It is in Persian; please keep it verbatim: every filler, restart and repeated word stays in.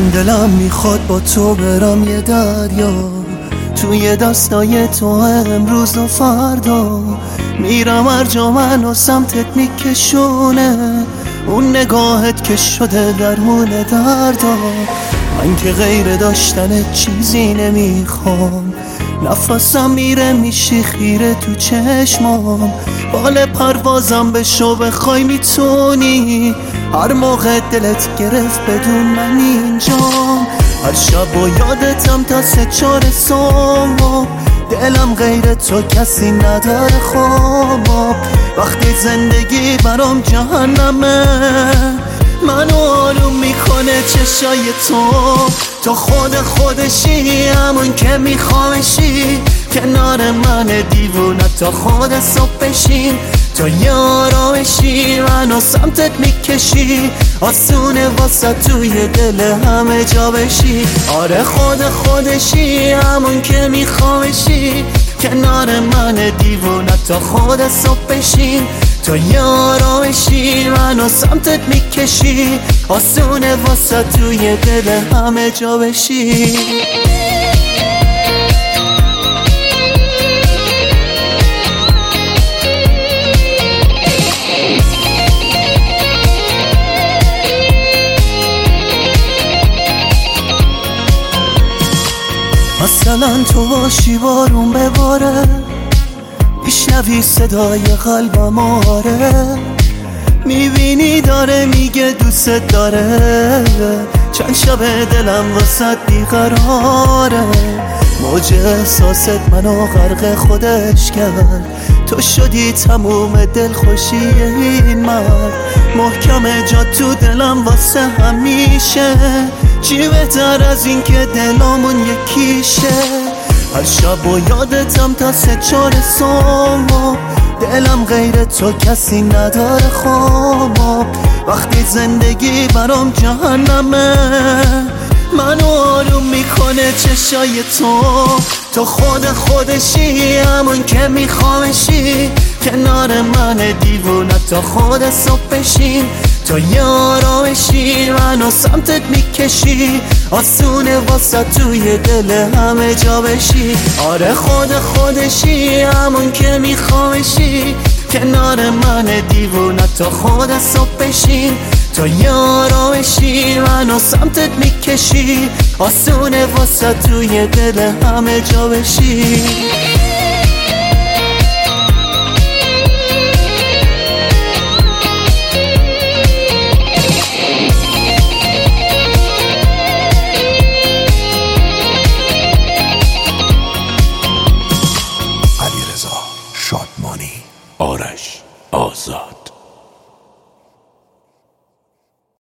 من دلم میخواد با تو برم یه دریا، توی دستای تو امروز و فردا. میرم هر جا منو سمتت میکشونه، اون نگاهت که شده درمون دردا. من که غیر داشتن چیزی نمیخوام، نفسم میره میشی خیره تو چشمام. بال پروازم بشو بخوای میتونی، هر موقع دلت گرفت بدون من اینجام. هر شب و یادتم تا سه چار صبح، دلم غیر تو کسی نداره خواب. وقتی زندگی برام جهنمه، منو آروم میکنه چشای تو. تو خود خودشی، همون که میخوامشی، کنار من دیوونه تا خود صبح بشین. تو یارامشی، منو سمتت میکشی، آسونه واسه توی دل همه جا بشی. آره خود خودشی، همون که میخوامشی، کنار من دیوونه تا خود صبح بشین. تو یارامشی، منو سمتت میکشی، آسونه واسه توی دل همه جا بشی. مثلا تو باشی بارون بباره، میشنوی صدای قلبم آره، میبینی داره میگه دوست داره. چند شب دلم واسه بیقراره، موج احساست منو غرق خودش کرد. تو شدی تموم دل خوشی این مرد، محکم جا تو دلم واسه همیشه. چی بهتر از این که دلامون یکیشه. هر شب و یادتم تا سه چار صبح، دلم غیر تو کسی نداره خواب. وقتی زندگی برام جهنمه، منو آروم میکنه چشای تو. تو خود خودشی، همون که میخوامشی، کنار من دیوونه تا خود صبح بشین. تو یارامشی، منو سمتت میکشی، آسونه واسه توی دل همه جا بشی. آره خود خودشی، همون که میخوامشی، کنار من دیوونه تا خود صبح بشین. تو یارامشی، منو سمتت میکشی، آسونه واسه توی دل همه جا بشی. شادمانی، آرش آزاد.